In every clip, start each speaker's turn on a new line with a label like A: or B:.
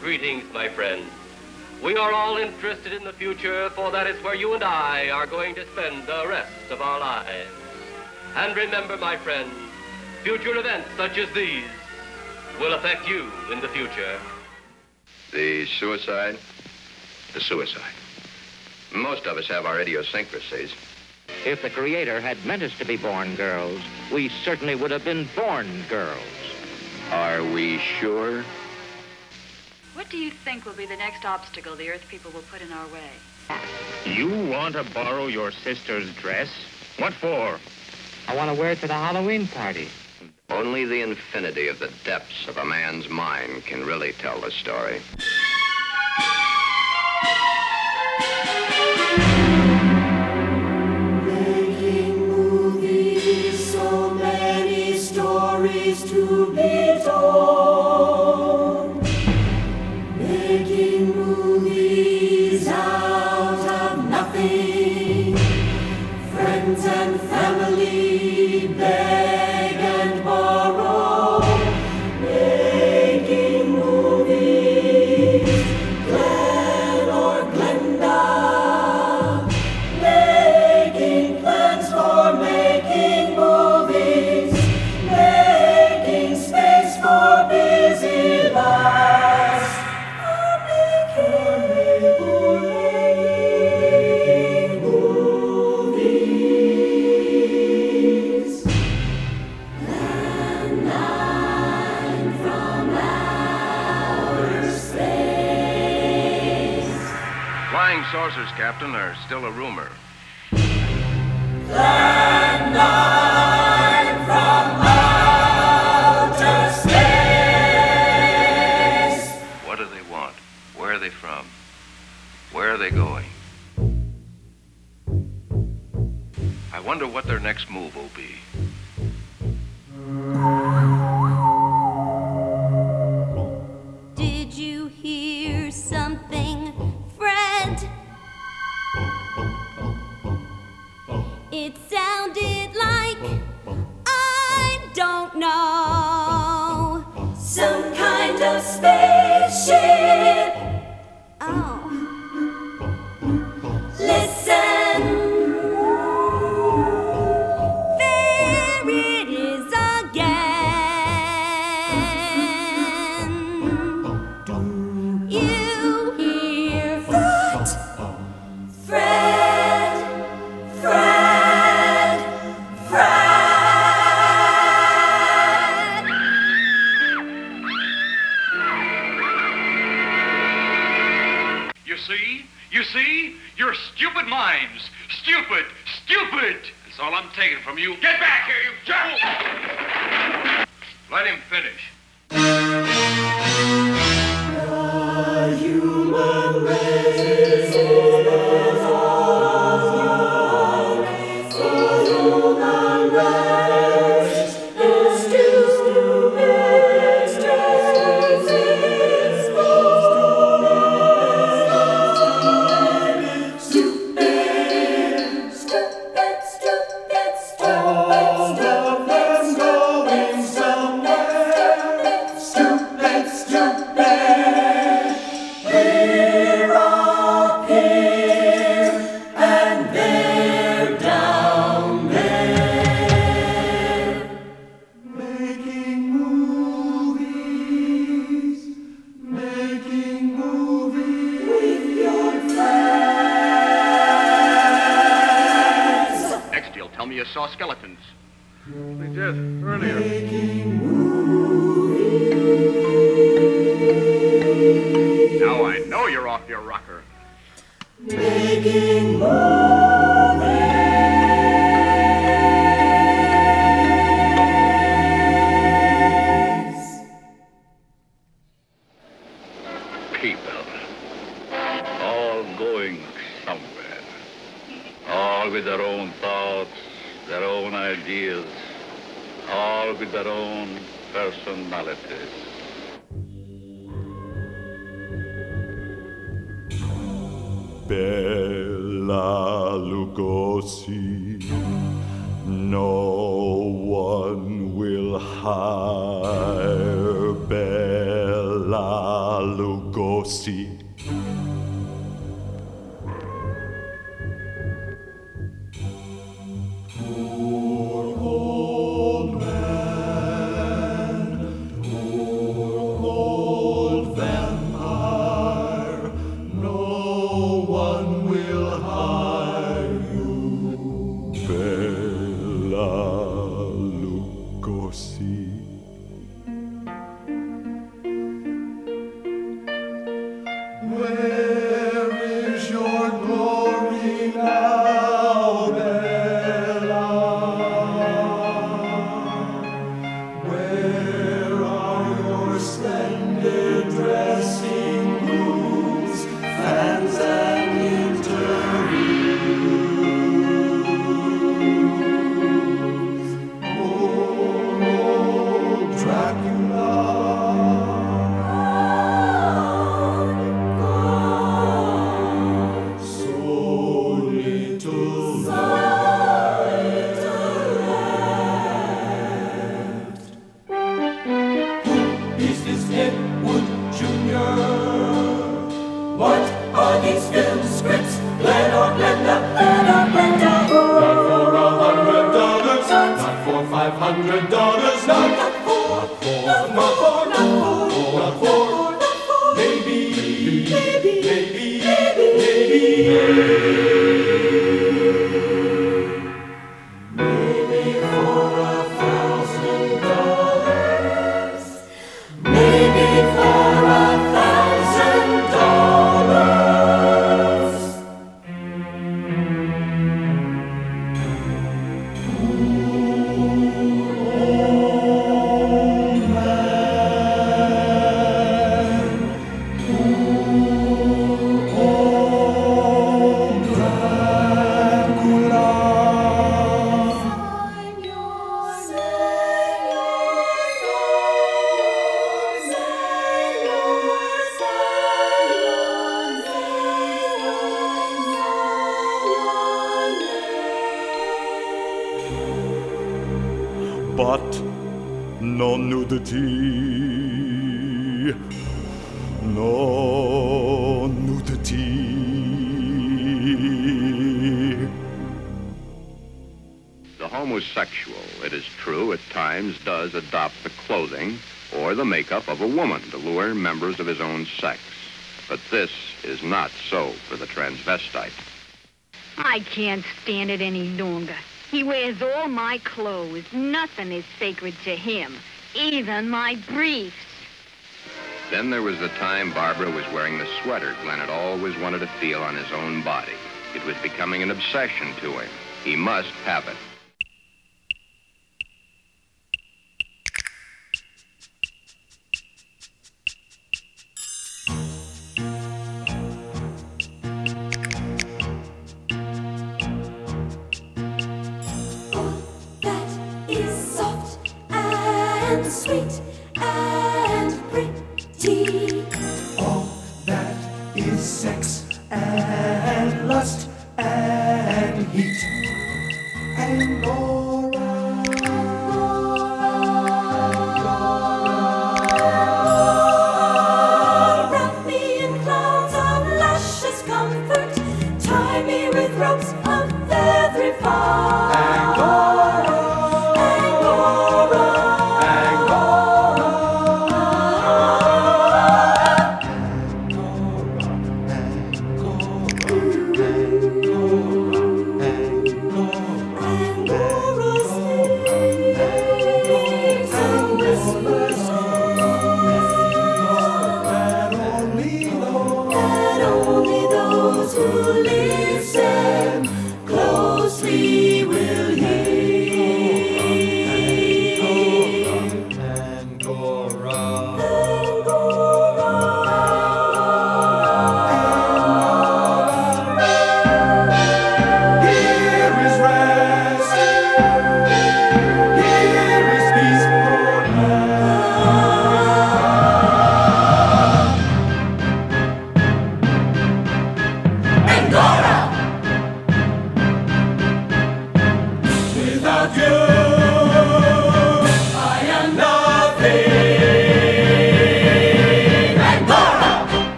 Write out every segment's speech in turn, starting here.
A: Greetings, my friend. We are all interested in the future, for that is where you and I are going to spend the rest of our lives. And remember, my friend, future events such as these will affect you in the future.
B: The suicide? The suicide. Most of us have our idiosyncrasies.
C: If the Creator had meant us to be born girls, we certainly would have been born girls.
B: Are we sure?
D: What do you think will be the next obstacle the Earth people will put in our way?
E: You want to borrow your sister's dress? What for?
C: I want to wear it to the Halloween party.
B: Only the infinity of the depths of a man's mind can really tell the story.
F: Making movies, so many stories to be told. Making movies out of nothing. Friends and family beg and borrow. Making movies, Glenn or Glenda. Making plans for making movies. Making space for busy lives. Making movies. Landline from outer space.
B: Flying saucers, Captain, are still a rumor.
F: Landline from outer space.
B: What do they want? Where are they from? Where are they going? I wonder what their next move will be.
G: Did you hear something, Fred? It sounded like, I don't know,
F: Some kind of spaceship.
G: oh,
F: Listen.
G: there it is again. You hear
F: Fred. Fred. Fred. Fred.
H: You see? Your stupid minds. Stupid. That's all I'm taking from you. Get back here, you jerk!
B: Let him finish.
F: The human race is all young. The human race is stupid, all of them going somewhere. Stupid. We're up here and they're down there. Making movies with your friends.
H: Next, you'll tell me you saw skeletons.
E: We did earlier.
H: Now I know you're off your rocker.
F: Making movies.
I: People, all going somewhere, all with their own thoughts, their own ideas, all with their own personalities.
J: Bela Lugosi, no one will hire Bela Bela Lugosi. But no nudity, no nudity.
B: The homosexual, it is true, at times does adopt the clothing or the makeup of a woman to lure members of his own sex. But this is not so for the transvestite.
K: I can't stand it any longer. He wears all my clothes. Nothing is sacred to him, even my briefs.
B: Then there was the time Barbara was wearing the sweater Glenn had always wanted to feel on his own body. It was becoming an obsession to him. He must have it.
F: Sweet and pretty. All that is sex and lust and heat and aura. Wrap me in clouds of luscious comfort. Tie me with ropes of feathery fire.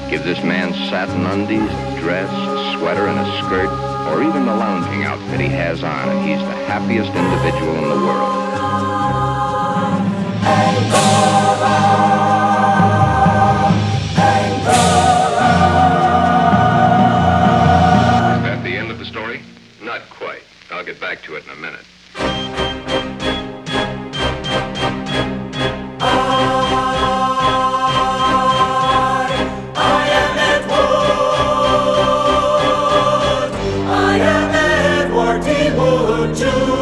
B: Give this man satin undies, a dress, a sweater, and a skirt, or even the lounging outfit he has on, and he's the happiest individual in the world. Is that the end of the story? Not quite. I'll get back to it in a minute.
F: I am Edward T. Wood,